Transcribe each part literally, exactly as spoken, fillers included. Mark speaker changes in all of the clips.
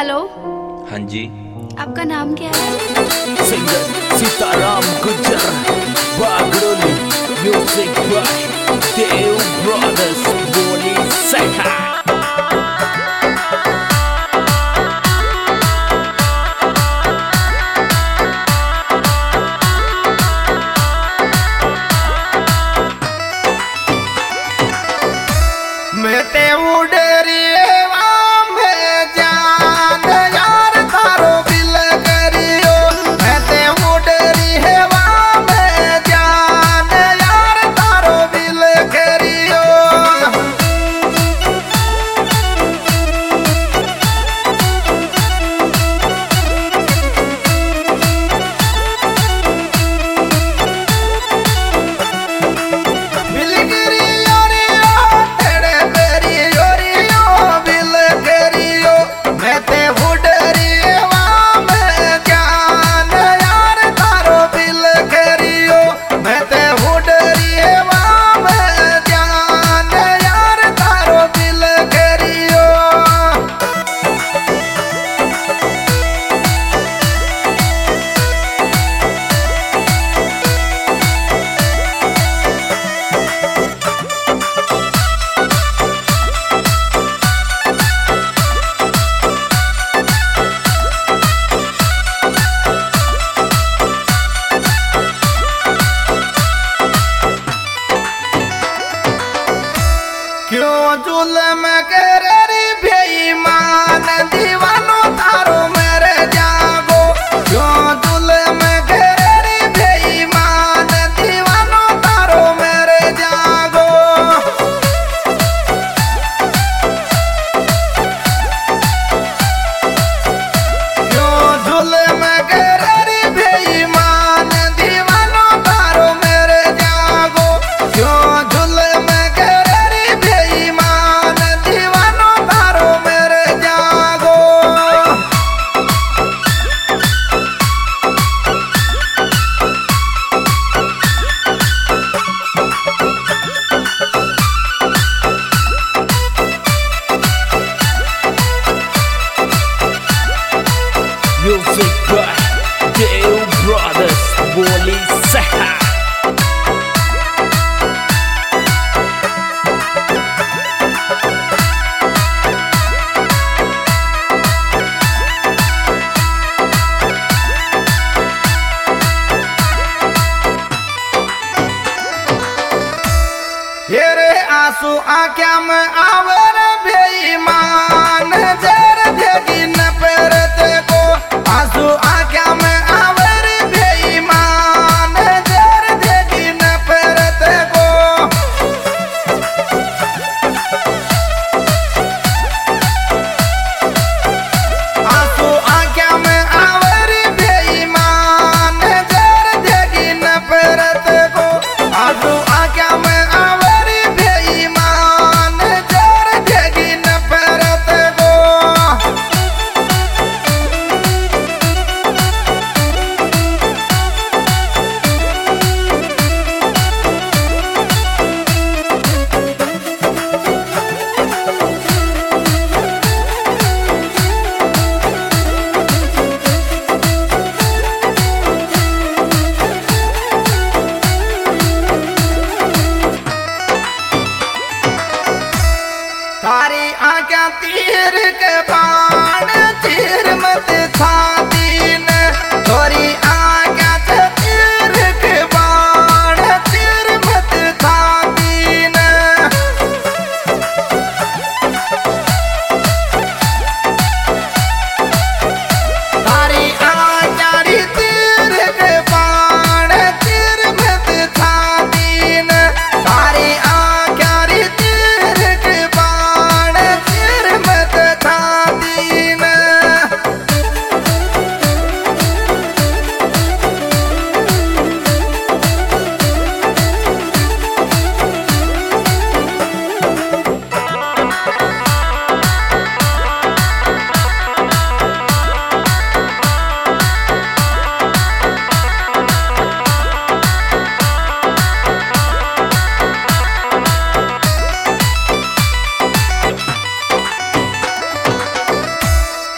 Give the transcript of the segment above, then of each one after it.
Speaker 1: Hello.
Speaker 2: हाँ जी।
Speaker 1: आपका नाम क्या है?
Speaker 2: Singer Sitaram Gujjar, Bagdoli, music by Dev brothers, बोली सहा।
Speaker 3: मैं ते उड़री जुल्म करे बेईमान दीवानो तारो मेरे जागो, क्यों जुल्म करे बेईमान दीवानो तारो मेरे जागो। क्यों जुल्म करे बेईमान दीवानो तारो मेरे जागो, क्यों जुल्म
Speaker 2: म्यूजिक बाय देव ब्रदर्स, बोली सहा।
Speaker 3: हेरे आंसू आँख्या में आवर बेईमान जर देगी न पेरते को, आंसू आँख्या में आवर बेईमान जर देगी न पेरते को। आंसू आँख्या में आवर बेईमान जर देगी न पेरते को, आंसू आँख्या में तारी आँखें तीर के बाण तीर मत छाती ने, तोरी आँखें तीर के बाण तीर मत छाती ने। तारी आँखें तीर के बाण तीर मत छाती ने, तारी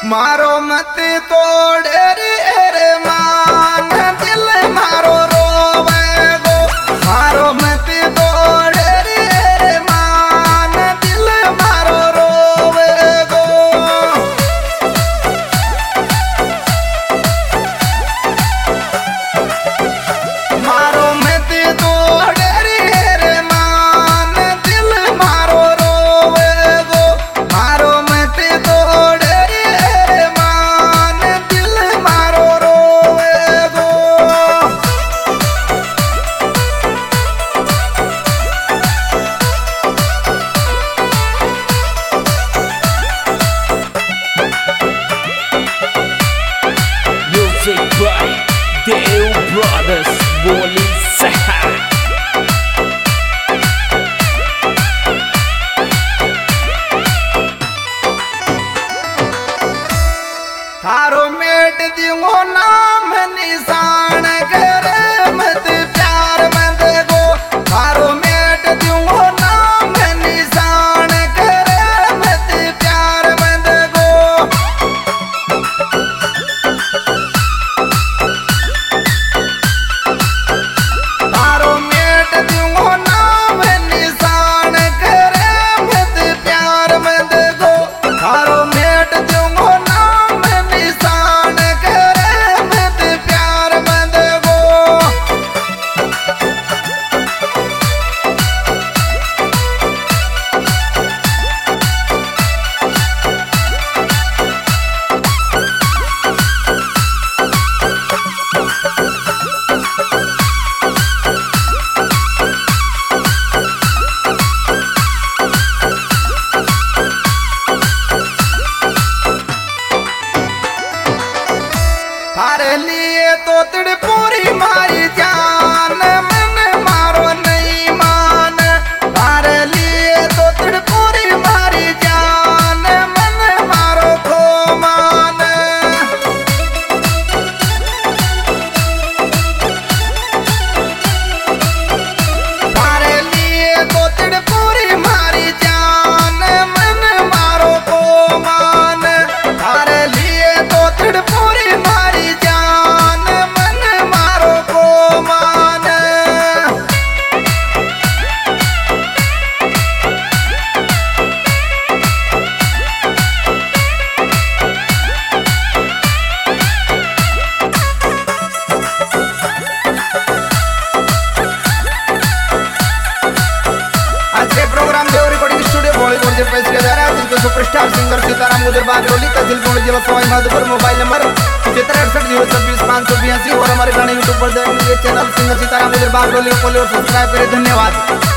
Speaker 3: मारो मत तोड़े रे मान दिल मारो रोवे गो मारो मत तोड़े रे मान दिल मारो रोवे गो मारो मत तोड़े रे मान दिल मारो रोवे गो मारो मत तोड़े
Speaker 2: Deu Brothers बोली सहा
Speaker 3: थारो मेट दियो नाम निशान करे मत प्यार मत गो थारो मेट दियो नाम निशान करे मत प्यार मत गो थारो मेट दियो नाम निशान करे मत प्यार मत गो थारो मेट दियो थारे लिए तो तिड़ पूरी मारी जान मन मारो नहीं मान थारे लिए तो तिड़ पूरी मारी जान मन मारो को मान थारे लिए तो तिड़ पूरी मारी जान मन मारो को मान थारे लिए तो तिड़ पूरी मारी programme Dev recording studio Bollywood से पेश किया जा रहा है जिसके सुपरस्टार सिंगर सीताराम गुजर बागरोली तहसील पौड़ी जिला सवाई माधोपुर मोबाइल नंबर पचहत्तर अड़सठ जीरो छब्बीस पाँच सौ बयासी और हमारे गाने यूट्यूब पर देखिए चैनल सिंगर सीताराम गुजर बागरोली फॉलो और सब्सक्राइब करें। धन्यवाद।